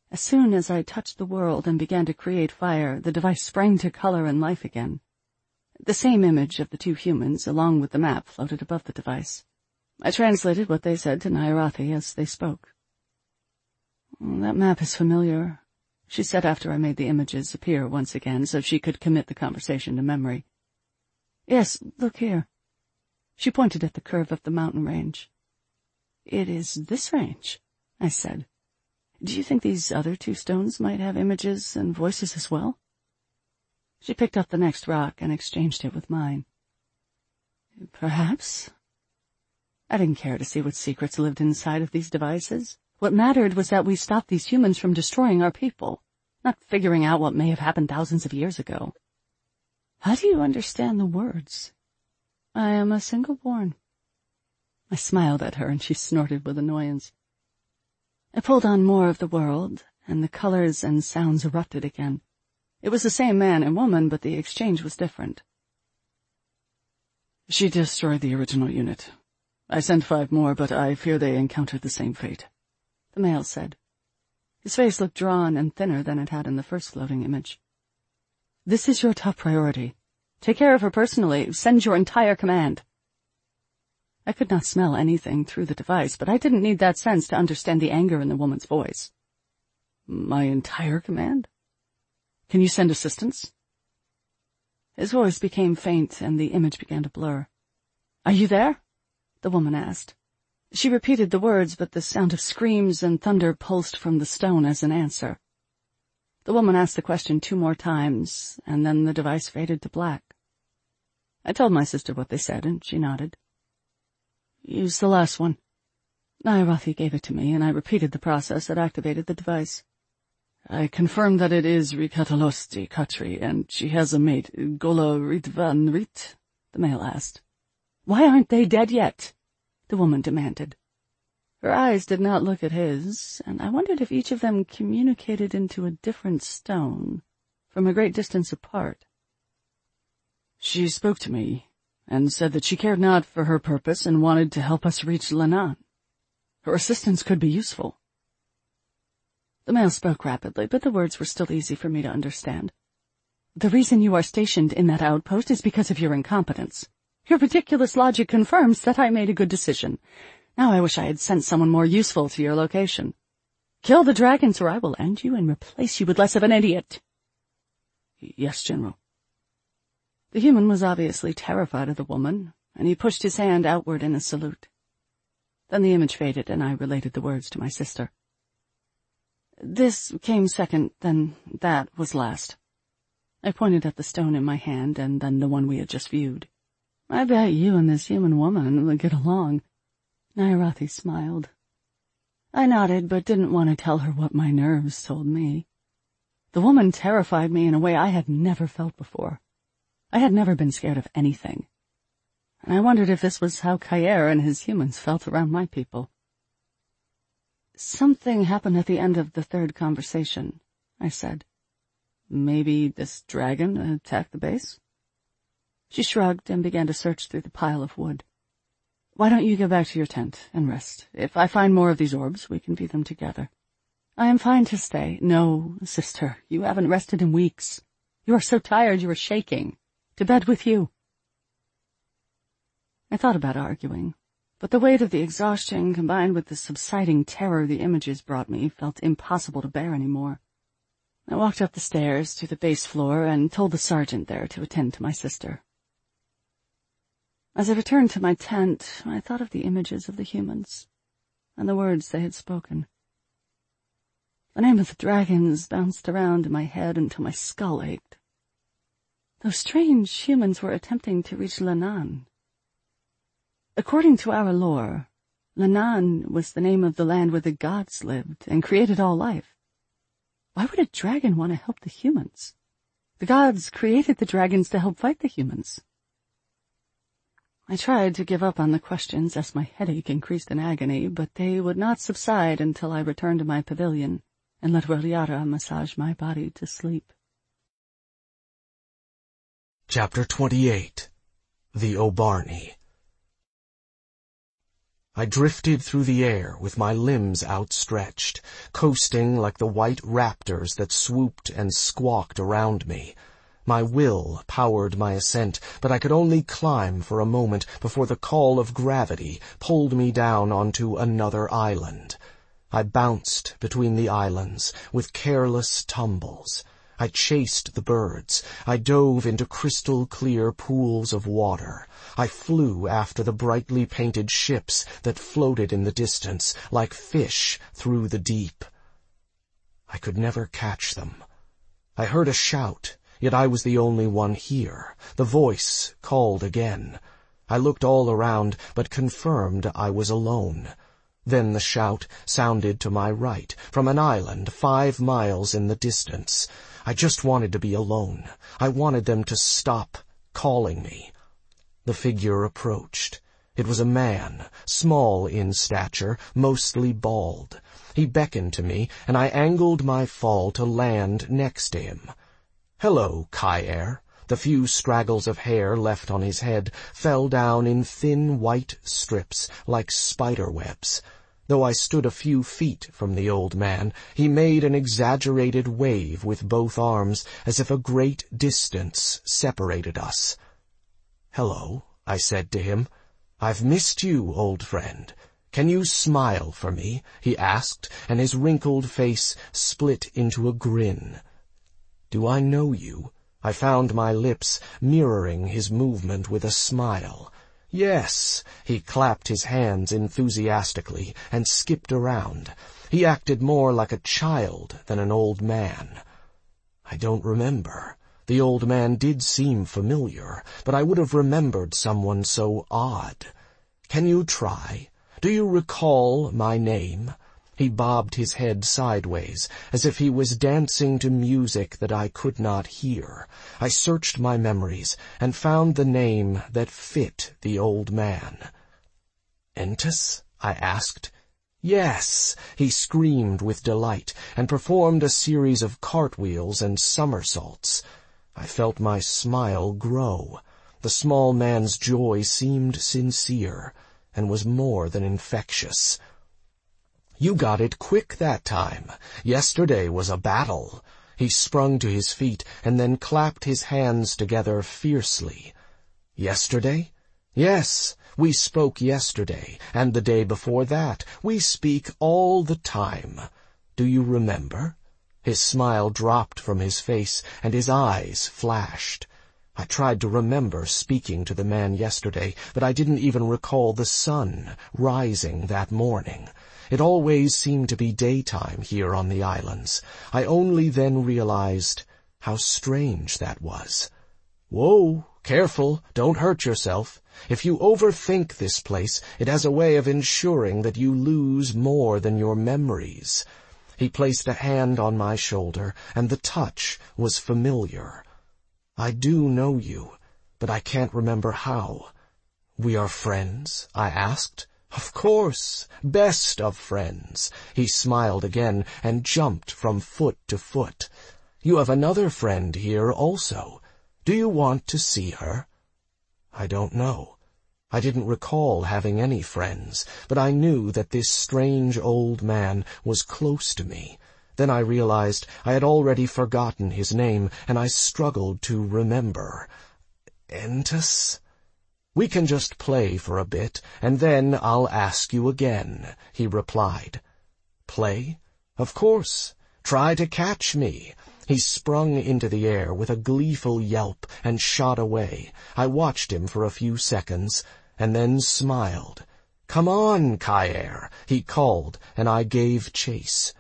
As soon as I touched the world and began to create fire, the device sprang to color and life again. The same image of the two humans, along with the map, floated above the device. I translated what they said to Nyarathi as they spoke. "That map is familiar," she said after I made the images appear once again so she could commit the conversation to memory. "Yes, look here." She pointed at the curve of the mountain range. "It is this range," I said. "Do you think these other two stones might have images and voices as well?" She picked up the next rock and exchanged it with mine. "Perhaps." I didn't care to see what secrets lived inside of these devices. What mattered was that we stopped these humans from destroying our people, not figuring out what may have happened thousands of years ago. "How do you understand the words?" "I am a single-born." I smiled at her and she snorted with annoyance. I pulled on more of the world, and the colors and sounds erupted again. It was the same man and woman, but the exchange was different. "She destroyed the original unit. I sent 5 more, but I fear they encountered the same fate," the male said. His face looked drawn and thinner than it had in the first floating image. "This is your top priority. Take care of her personally. Send your entire command." I could not smell anything through the device, but I didn't need that sense to understand the anger in the woman's voice. "My entire command? Can you send assistance?" His voice became faint and the image began to blur. "Are you there?" the woman asked. She repeated the words, but the sound of screams and thunder pulsed from the stone as an answer. The woman asked the question 2 more times, and then the device faded to black. I told my sister what they said, and she nodded. "Use the last one." Nyarathi gave it to me, and I repeated the process that activated the device. "I confirmed that it is Rikatalosti Khatri, and she has a mate, Gola Ritvanrit," the male asked. "Why aren't they dead yet?" the woman demanded. Her eyes did not look at his, and I wondered if each of them communicated into a different stone, from a great distance apart. "She spoke to me, and said that she cared not for her purpose and wanted to help us reach Lannan. Her assistance could be useful." The male spoke rapidly, but the words were still easy for me to understand. "The reason you are stationed in that outpost is because of your incompetence. Your ridiculous logic confirms that I made a good decision. Now I wish I had sent someone more useful to your location. Kill the dragons or I will end you and replace you with less of an idiot." "Yes, General." The human was obviously terrified of the woman, and he pushed his hand outward in a salute. Then the image faded, and I related the words to my sister. "This came second, then that was last." I pointed at the stone in my hand, and then the one we had just viewed. "I bet you and this human woman will get along." Nyarathi smiled. I nodded, but didn't want to tell her what my nerves told me. The woman terrified me in a way I had never felt before. I had never been scared of anything, and I wondered if this was how Kair and his humans felt around my people. "Something happened at the end of the 3rd conversation," I said. "Maybe this dragon attacked the base?" She shrugged and began to search through the pile of wood. "Why don't you go back to your tent and rest? If I find more of these orbs, we can view them together." "I am fine to stay." "No, sister, you haven't rested in weeks. You are so tired you are shaking. To bed with you." I thought about arguing, but the weight of the exhaustion combined with the subsiding terror the images brought me felt impossible to bear anymore. I walked up the stairs to the base floor and told the sergeant there to attend to my sister. As I returned to my tent, I thought of the images of the humans and the words they had spoken. The name of the dragons bounced around in my head until my skull ached. Those strange humans were attempting to reach Lannan. According to our lore, Lannan was the name of the land where the gods lived and created all life. Why would a dragon want to help the humans? The gods created the dragons to help fight the humans. I tried to give up on the questions as my headache increased in agony, but they would not subside until I returned to my pavilion and let Rolyara massage my body to sleep. Chapter 28. The Obarni. I drifted through the air with my limbs outstretched, coasting like the white raptors that swooped and squawked around me. My will powered my ascent, but I could only climb for a moment before the call of gravity pulled me down onto another island. I bounced between the islands with careless tumbles. I chased the birds. I dove into crystal-clear pools of water. I flew after the brightly painted ships that floated in the distance like fish through the deep. I could never catch them. I heard a shout, yet I was the only one here. The voice called again. I looked all around, but confirmed I was alone. Then the shout sounded to my right, from an island 5 miles in the distance. I just wanted to be alone. I wanted them to stop calling me. The figure approached. It was a man, small in stature, mostly bald. He beckoned to me, and I angled my fall to land next to him. "Hello, Kai-Er." The few straggles of hair left on his head fell down in thin white strips like spider webs. Though I stood a few feet from the old man, he made an exaggerated wave with both arms as if a great distance separated us. "Hello," I said to him. "I've missed you, old friend. Can you smile for me?" he asked, and his wrinkled face split into a grin. "Do I know you?" I found my lips mirroring his movement with a smile. "Yes." He clapped his hands enthusiastically and skipped around. He acted more like a child than an old man. "I don't remember." The old man did seem familiar, but I would have remembered someone so odd. "Can you try? Do you recall my name?" He bobbed his head sideways, as if he was dancing to music that I could not hear. I searched my memories and found the name that fit the old man. "Entus?" I asked. "Yes!" He screamed with delight and performed a series of cartwheels and somersaults. I felt my smile grow. The small man's joy seemed sincere and was more than infectious. "You got it quick that time. Yesterday was a battle." He sprung to his feet and then clapped his hands together fiercely. "Yesterday?" "Yes, we spoke yesterday, and the day before that. We speak all the time. Do you remember?" His smile dropped from his face, and his eyes flashed. I tried to remember speaking to the man yesterday, but I didn't even recall the sun rising that morning. It always seemed to be daytime here on the islands. I only then realized how strange that was. "Whoa, careful, don't hurt yourself. If you overthink this place, it has a way of ensuring that you lose more than your memories." He placed a hand on my shoulder, and the touch was familiar. "I do know you, but I can't remember how." "We are friends?" I asked. "Of course, best of friends." He smiled again and jumped from foot to foot. "You have another friend here also. Do you want to see her?" I don't know. I didn't recall having any friends, but I knew that this strange old man was close to me. Then I realized I had already forgotten his name, and I struggled to remember. "Entus?" "We can just play for a bit, and then I'll ask you again," he replied. "Play? Of course. Try to catch me." He sprung into the air with a gleeful yelp and shot away. I watched him for a few seconds, and then smiled. "Come on, Kai-Er," he called, and I gave chase.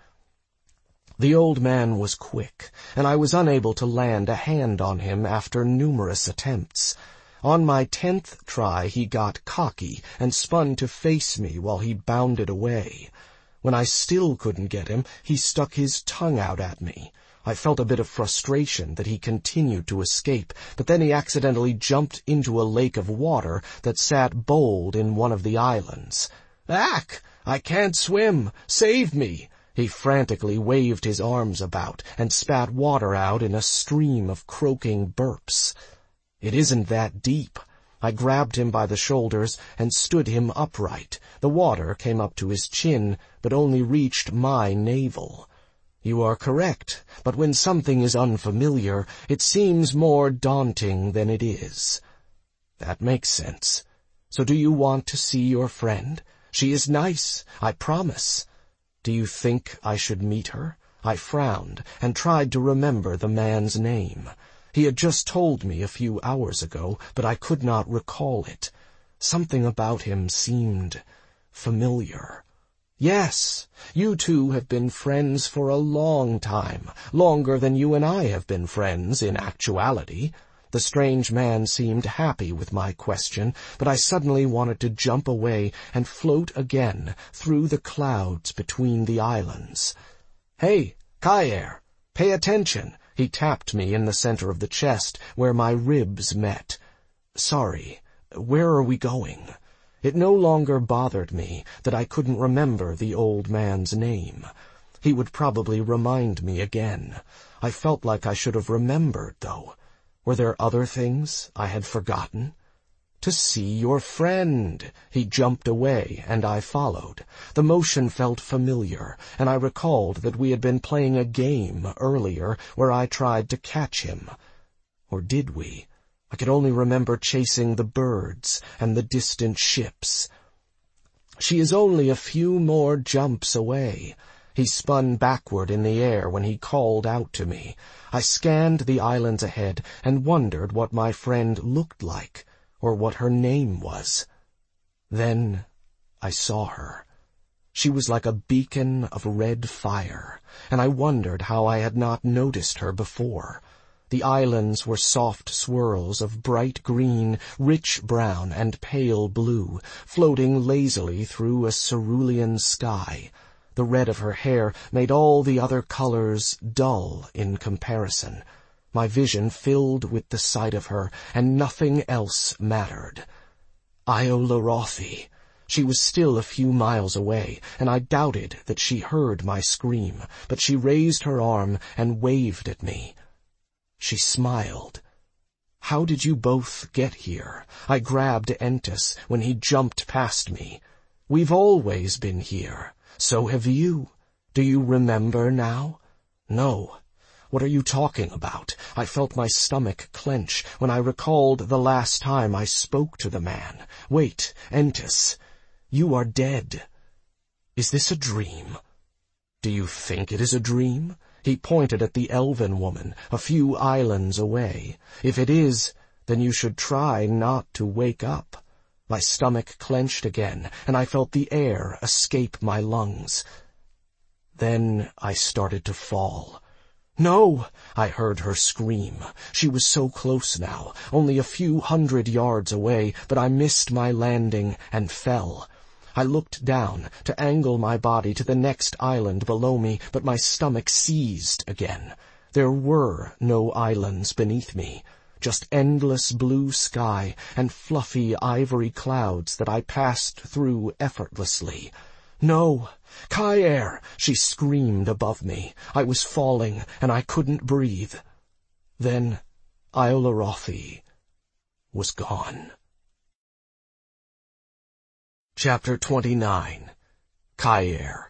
The old man was quick, and I was unable to land a hand on him after numerous attempts. On my 10th try he got cocky and spun to face me while he bounded away. When I still couldn't get him, he stuck his tongue out at me. I felt a bit of frustration that he continued to escape, but then he accidentally jumped into a lake of water that sat bold in one of the islands. "Ack! I can't swim! Save me!" He frantically waved his arms about and spat water out in a stream of croaking burps. "It isn't that deep." I grabbed him by the shoulders and stood him upright. The water came up to his chin, but only reached my navel. You are correct, but when something is unfamiliar, it seems more daunting than it is. That makes sense. So do you want to see your friend? She is nice, I promise. Do you think I should meet her? I frowned and tried to remember the man's name. He had just told me a few hours ago, but I could not recall it. Something about him seemed familiar. Yes, you two have been friends for a long time, longer than you and I have been friends in actuality. The strange man seemed happy with my question, but I suddenly wanted to jump away and float again through the clouds between the islands. Hey, Kaer, pay attention. He tapped me in the center of the chest, where my ribs met. Sorry, where are we going? It no longer bothered me that I couldn't remember the old man's name. He would probably remind me again. I felt like I should have remembered, though. Were there other things I had forgotten? To see your friend. He jumped away, and I followed. The motion felt familiar, and I recalled that we had been playing a game earlier where I tried to catch him. Or did we? I could only remember chasing the birds and the distant ships. She is only a few more jumps away. He spun backward in the air when he called out to me. I scanned the islands ahead and wondered what my friend looked like, or what her name was. Then I saw her. She was like a beacon of red fire, and I wondered how I had not noticed her before. The islands were soft swirls of bright green, rich brown, and pale blue, floating lazily through a cerulean sky. The red of her hair made all the other colors dull in comparison. My vision filled with the sight of her, and nothing else mattered. Iolarothi. She was still a few miles away, and I doubted that she heard my scream, but she raised her arm and waved at me. She smiled. How did you both get here? I grabbed Entis when he jumped past me. We've always been here. So have you. Do you remember now? No. What are you talking about? I felt my stomach clench when I recalled the last time I spoke to the man. Wait, Entis. You are dead. Is this a dream? Do you think it is a dream? He pointed at the elven woman, a few islands away. If it is, then you should try not to wake up. My stomach clenched again, and I felt the air escape my lungs. Then I started to fall. No! I heard her scream. She was so close now, only a few hundred yards away, but I missed my landing and fell. I looked down to angle my body to the next island below me, but my stomach seized again. There were no islands beneath me, just endless blue sky and fluffy ivory clouds that I passed through effortlessly. No! Kaer! She screamed above me. I was falling, and I couldn't breathe. Then Iolarothi was gone. Chapter 29. Kaer.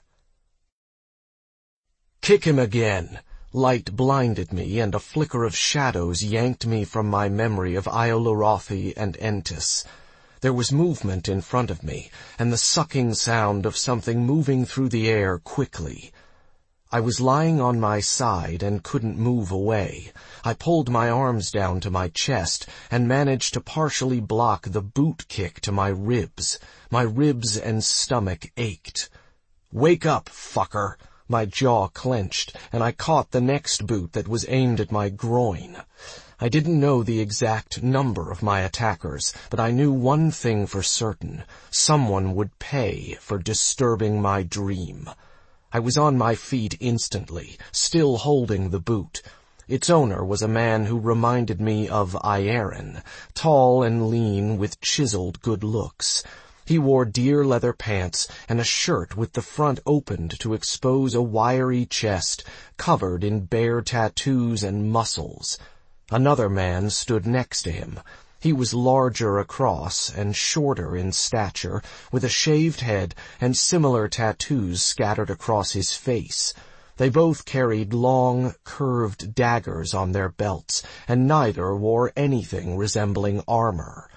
Kick him again! Light blinded me, and a flicker of shadows yanked me from my memory of Iolarothi and Entis. There was movement in front of me, and the sucking sound of something moving through the air quickly. I was lying on my side and couldn't move away. I pulled my arms down to my chest and managed to partially block the boot kick to my ribs. My ribs and stomach ached. "Wake up, fucker!" My jaw clenched, and I caught the next boot that was aimed at my groin. I didn't know the exact number of my attackers, but I knew one thing for certain. Someone would pay for disturbing my dream. I was on my feet instantly, still holding the boot. Its owner was a man who reminded me of Ieren, tall and lean with chiseled good looks. He wore deer leather pants and a shirt with the front opened to expose a wiry chest covered in bare tattoos and muscles. Another man stood next to him. He was larger across and shorter in stature, with a shaved head and similar tattoos scattered across his face. They both carried long, curved daggers on their belts, and neither wore anything resembling armor.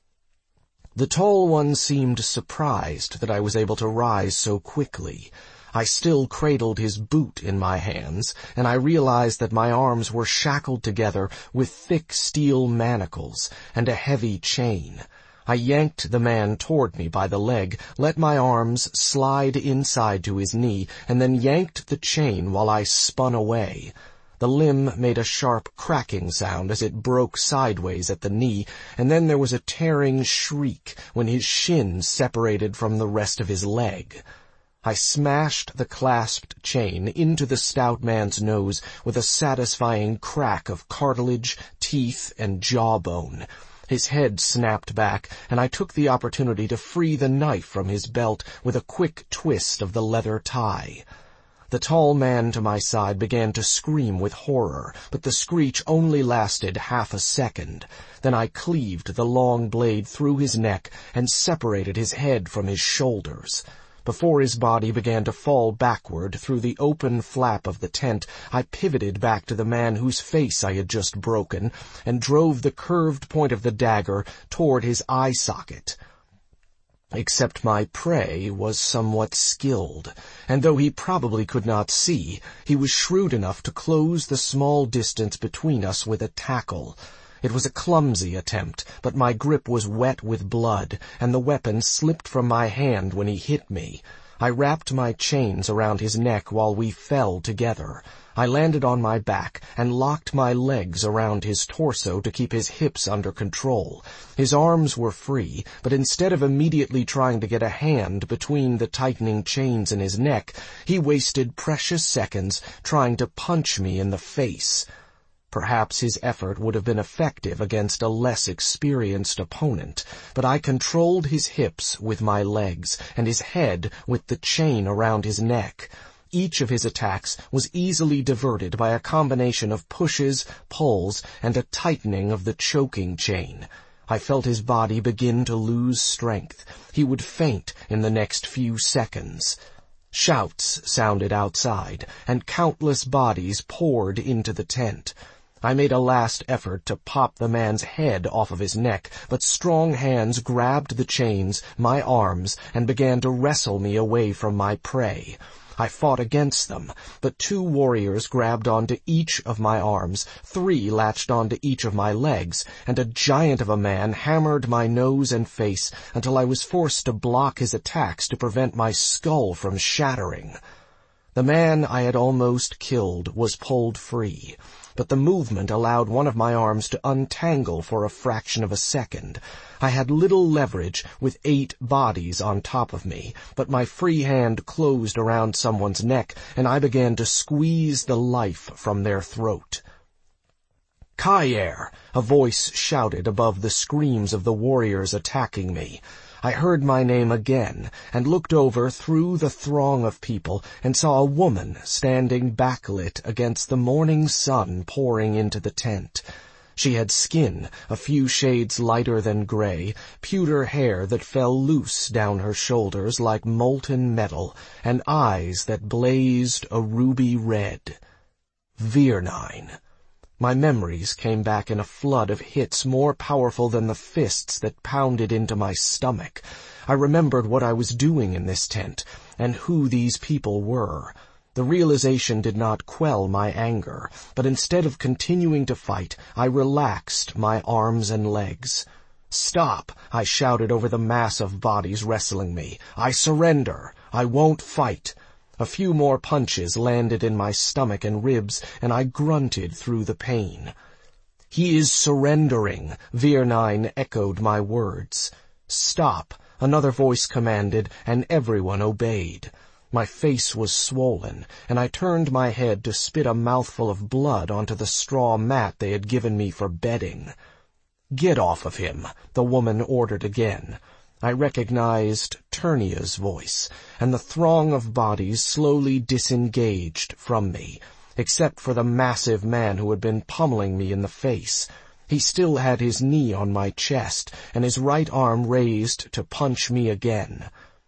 The tall one seemed surprised that I was able to rise so quickly. I still cradled his boot in my hands, and I realized that my arms were shackled together with thick steel manacles and a heavy chain. I yanked the man toward me by the leg, let my arms slide inside to his knee, and then yanked the chain while I spun away. The limb made a sharp cracking sound as it broke sideways at the knee, and then there was a tearing shriek when his shin separated from the rest of his leg. I smashed the clasped chain into the stout man's nose with a satisfying crack of cartilage, teeth, and jawbone. His head snapped back, and I took the opportunity to free the knife from his belt with a quick twist of the leather tie. The tall man to my side began to scream with horror, but the screech only lasted half a second. Then I cleaved the long blade through his neck and separated his head from his shoulders. Before his body began to fall backward through the open flap of the tent, I pivoted back to the man whose face I had just broken and drove the curved point of the dagger toward his eye socket. Except my prey was somewhat skilled, and though he probably could not see, he was shrewd enough to close the small distance between us with a tackle. It was a clumsy attempt, but my grip was wet with blood, and the weapon slipped from my hand when he hit me. I wrapped my chains around his neck while we fell together. I landed on my back and locked my legs around his torso to keep his hips under control. His arms were free, but instead of immediately trying to get a hand between the tightening chains in his neck, he wasted precious seconds trying to punch me in the face. Perhaps his effort would have been effective against a less experienced opponent, but I controlled his hips with my legs and his head with the chain around his neck. Each of his attacks was easily diverted by a combination of pushes, pulls, and a tightening of the choking chain. I felt his body begin to lose strength. He would faint in the next few seconds. Shouts sounded outside, and countless bodies poured into the tent. I made a last effort to pop the man's head off of his neck, but strong hands grabbed the chains, my arms, and began to wrestle me away from my prey. I fought against them, but 2 warriors grabbed onto each of my arms, 3 latched onto each of my legs, and a giant of a man hammered my nose and face until I was forced to block his attacks to prevent my skull from shattering. The man I had almost killed was pulled free, but the movement allowed one of my arms to untangle for a fraction of a second. I had little leverage with 8 bodies on top of me, but my free hand closed around someone's neck, and I began to squeeze the life from their throat. "Kayer!" a voice shouted above the screams of the warriors attacking me. I heard my name again, and looked over through the throng of people and saw a woman standing backlit against the morning sun pouring into the tent. She had skin a few shades lighter than gray, pewter hair that fell loose down her shoulders like molten metal, and eyes that blazed a ruby red. Virnine. My memories came back in a flood of hits more powerful than the fists that pounded into my stomach. I remembered what I was doing in this tent, and who these people were. The realization did not quell my anger, but instead of continuing to fight, I relaxed my arms and legs. "Stop!" I shouted over the mass of bodies wrestling me. "I surrender. I won't fight." A few more punches landed in my stomach and ribs, and I grunted through the pain. "He is surrendering," Virnine echoed my words. "Stop," another voice commanded, and everyone obeyed. My face was swollen, and I turned my head to spit a mouthful of blood onto the straw mat they had given me for bedding. "Get off of him," the woman ordered again. I recognized Turnia's voice, and the throng of bodies slowly disengaged from me, except for the massive man who had been pummeling me in the face. He still had his knee on my chest, and his right arm raised to punch me again.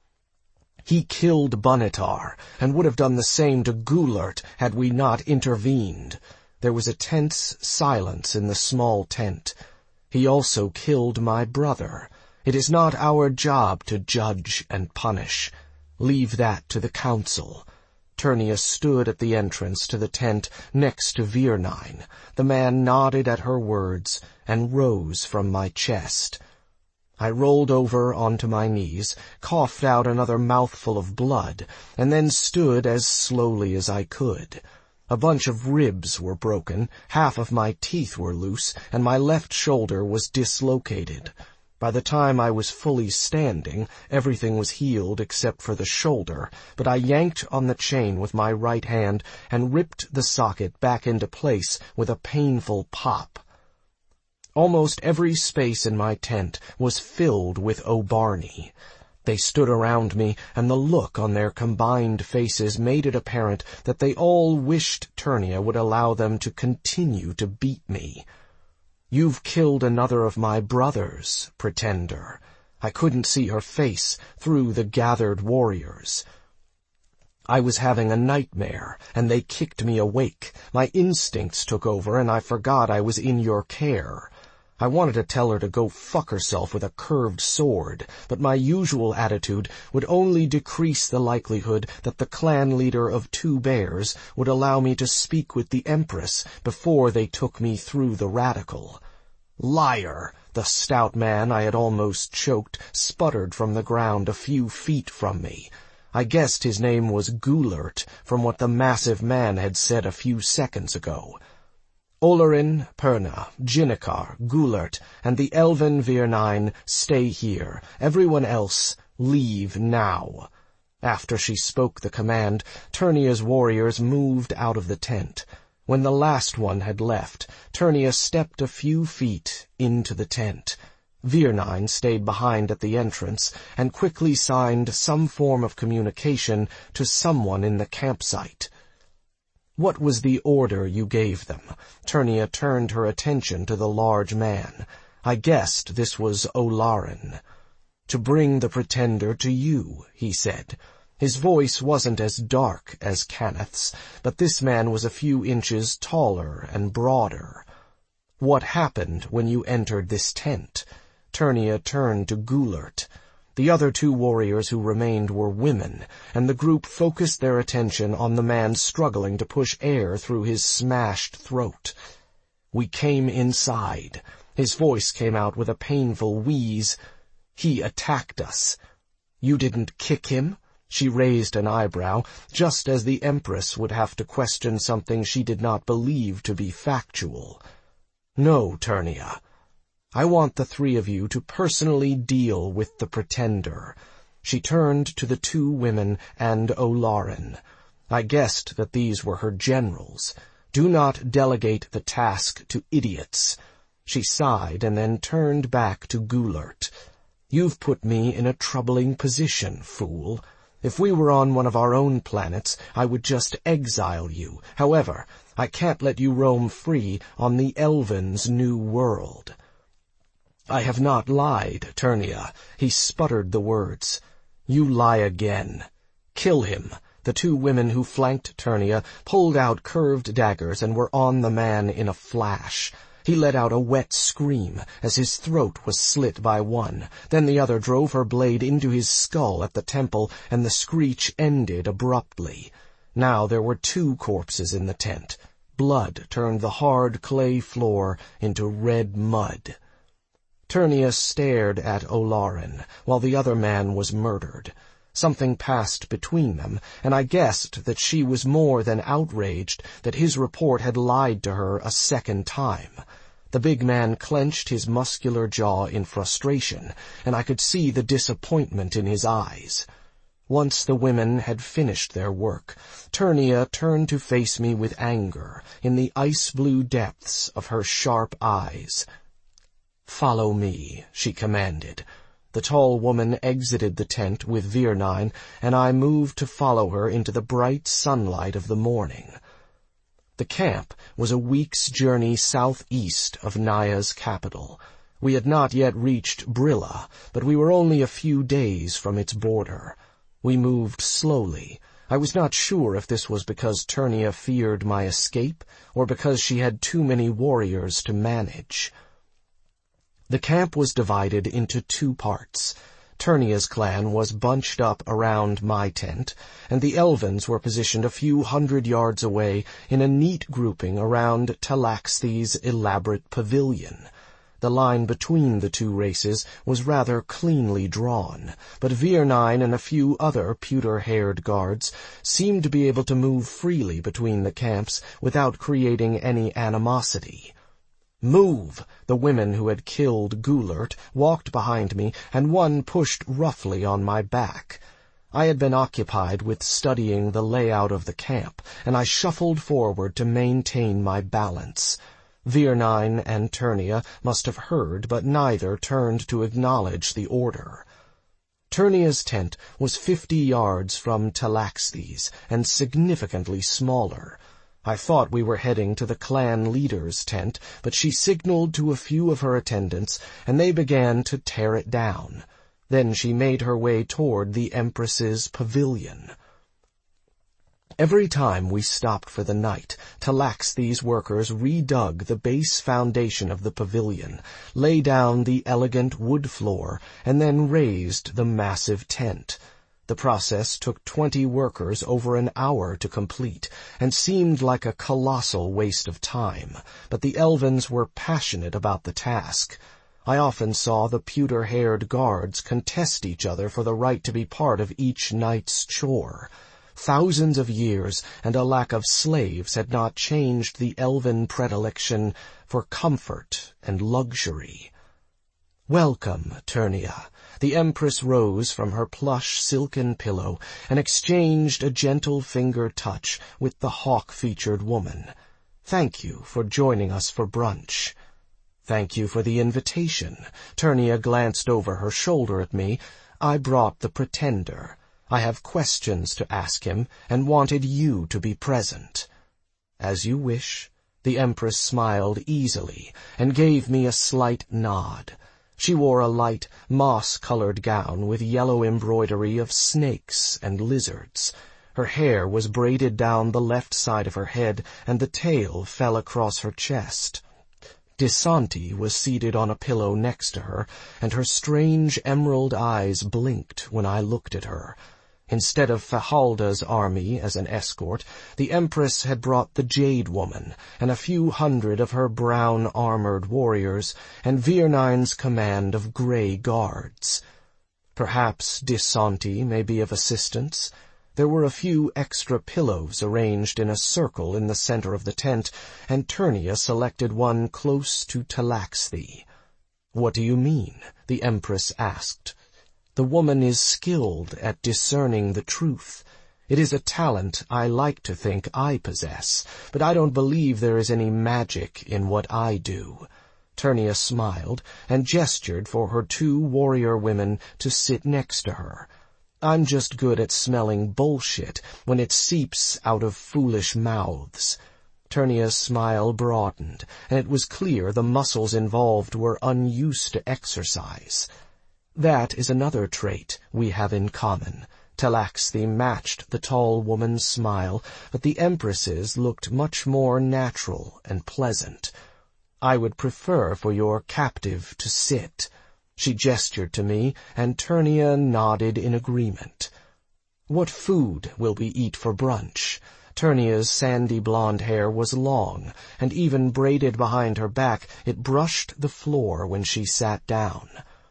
He killed Bunitar, and would have done the same to Gulert had we not intervened. There was a tense silence in the small tent. He also killed my brother. It is not our job to judge and punish. Leave that to the council. Turnia stood at the entrance to the tent next to Virnine. The man nodded at her words and rose from my chest. I rolled over onto my knees, coughed out another mouthful of blood, and then stood as slowly as I could. A bunch of ribs were broken, half of my teeth were loose, and my left shoulder was dislocated. By the time I was fully standing, everything was healed except for the shoulder, but I yanked on the chain with my right hand and ripped the socket back into place with a painful pop. Almost every space in my tent was filled with O'Barney. They stood around me, and the look on their combined faces made it apparent that they all wished Turnia would allow them to continue to beat me. "You've killed another of my brothers, Pretender." I couldn't see her face through the gathered warriors. I was having a nightmare, and they kicked me awake. My instincts took over, and I forgot I was in your care. I wanted to tell her to go fuck herself with a curved sword, but my usual attitude would only decrease the likelihood that the clan leader of Two Bears would allow me to speak with the Empress before they took me through the radical. "Liar!" The stout man I had almost choked sputtered from the ground a few feet from me. I guessed his name was Gulert from what the massive man had said a few seconds ago. "Olorin, Perna, Jinnikar, Gulert, and the elven Virnine stay here. Everyone else, leave now." After she spoke the command, Turnia's warriors moved out of the tent. When the last one had left, Turnia stepped a few feet into the tent. Virnine stayed behind at the entrance and quickly signed some form of communication to someone in the campsite. "What was the order you gave them?" Turnia turned her attention to the large man. I guessed this was Olarin. "To bring the Pretender to you," he said. His voice wasn't as dark as Kenneth's, but this man was a few inches taller and broader. "What happened when you entered this tent?" Turnia turned to Gulert. The other two warriors who remained were women, and the group focused their attention on the man struggling to push air through his smashed throat. "We came inside." His voice came out with a painful wheeze. "He attacked us." "You didn't kick him?" She raised an eyebrow, just as the Empress would have to question something she did not believe to be factual. "No, Turnia. I want the three of you to personally deal with the Pretender." She turned to the two women and Olarin. I guessed that these were her generals. "Do not delegate the task to idiots." She sighed and then turned back to Gulert. "You've put me in a troubling position, fool. If we were on one of our own planets, I would just exile you. However, I can't let you roam free on the Elven's new world." "I have not lied, Turnia." He sputtered the words. "You lie again. Kill him." The two women who flanked Turnia pulled out curved daggers and were on the man in a flash. He let out a wet scream as his throat was slit by one. Then the other drove her blade into his skull at the temple, and the screech ended abruptly. Now there were two corpses in the tent. Blood turned the hard clay floor into red mud. Turnia stared at Olarin while the other man was murdered. Something passed between them, and I guessed that she was more than outraged that his report had lied to her a second time. The big man clenched his muscular jaw in frustration, and I could see the disappointment in his eyes. Once the women had finished their work, Turnia turned to face me with anger in the ice-blue depths of her sharp eyes. "Follow me," she commanded. The tall woman exited the tent with Virnine, and I moved to follow her into the bright sunlight of the morning. The camp was a week's journey southeast of Naya's capital. We had not yet reached Brilla, but we were only a few days from its border. We moved slowly. I was not sure if this was because Turnia feared my escape, or because she had too many warriors to manage. The camp was divided into two parts. Turnia's clan was bunched up around my tent, and the Elvens were positioned a few hundred yards away in a neat grouping around Talaxthi's elaborate pavilion. The line between the two races was rather cleanly drawn, but Vir9 and a few other pewter-haired guards seemed to be able to move freely between the camps without creating any animosity. "Move!" The women who had killed Gulert walked behind me, and one pushed roughly on my back. I had been occupied with studying the layout of the camp, and I shuffled forward to maintain my balance. Vir9 and Turnia must have heard, but neither turned to acknowledge the order. Turnia's tent was 50 yards from Talaxthi's, and significantly smaller. I thought we were heading to the clan leader's tent, but she signaled to a few of her attendants, and they began to tear it down. Then she made her way toward the Empress's pavilion. Every time we stopped for the night, Talaxthi's workers redug the base foundation of the pavilion, lay down the elegant wood floor, and then raised the massive tent. The process took 20 workers over an hour to complete, and seemed like a colossal waste of time, but the Elvens were passionate about the task. I often saw the pewter-haired guards contest each other for the right to be part of each night's chore. Thousands of years and a lack of slaves had not changed the Elven predilection for comfort and luxury. "Welcome, Turnia." The Empress rose from her plush silken pillow and exchanged a gentle finger touch with the hawk-featured woman. "Thank you for joining us for brunch." "Thank you for the invitation." Turnia glanced over her shoulder at me. "I brought the Pretender. I have questions to ask him, and wanted you to be present." "As you wish." The Empress smiled easily, and gave me a slight nod. She wore a light, moss-colored gown with yellow embroidery of snakes and lizards. Her hair was braided down the left side of her head, and the tail fell across her chest. Disanti was seated on a pillow next to her, and her strange emerald eyes blinked when I looked at her. Instead of Fahalda's army as an escort, the Empress had brought the Jade Woman and a few hundred of her brown-armored warriors, and Vir9's command of gray guards. Perhaps Disanti may be of assistance. There were a few extra pillows arranged in a circle in the center of the tent, and Turnia selected one close to Talaxthi. "What do you mean?" the Empress asked. "The woman is skilled at discerning the truth. It is a talent I like to think I possess, but I don't believe there is any magic in what I do." Turnia smiled and gestured for her 2 warrior women to sit next to her. "I'm just good at smelling bullshit when it seeps out of foolish mouths." Turnia's smile broadened, and it was clear the muscles involved were unused to exercise. "That is another trait we have in common." Talaxthi matched the tall woman's smile, but the Empress's looked much more natural and pleasant. "I would prefer for your captive to sit." She gestured to me, and Turnia nodded in agreement. "What food will we eat for brunch?" Turnia's sandy blonde hair was long, and even braided behind her back, it brushed the floor when she sat down.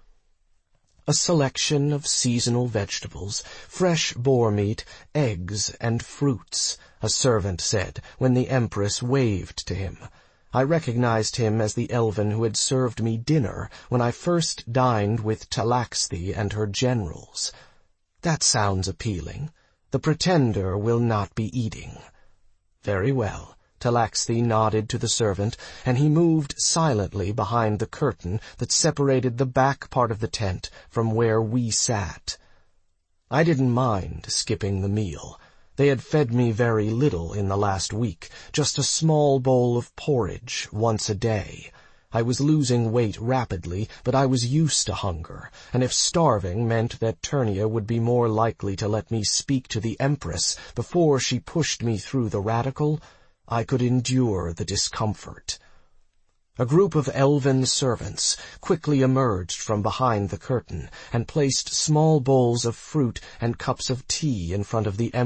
"A selection of seasonal vegetables, fresh boar meat, eggs, and fruits," a servant said when the Empress waved to him. I recognized him as the Elven who had served me dinner when I first dined with Talaxthi and her generals. "That sounds appealing. The Pretender will not be eating." "Very well." Talaxthi nodded to the servant, and he moved silently behind the curtain that separated the back part of the tent from where we sat. I didn't mind skipping the meal. They had fed me very little in the last week, just a small bowl of porridge once a day. I was losing weight rapidly, but I was used to hunger, and if starving meant that Turnia would be more likely to let me speak to the Empress before she pushed me through the radical, I could endure the discomfort. A group of elven servants quickly emerged from behind the curtain and placed small bowls of fruit and cups of tea in front of the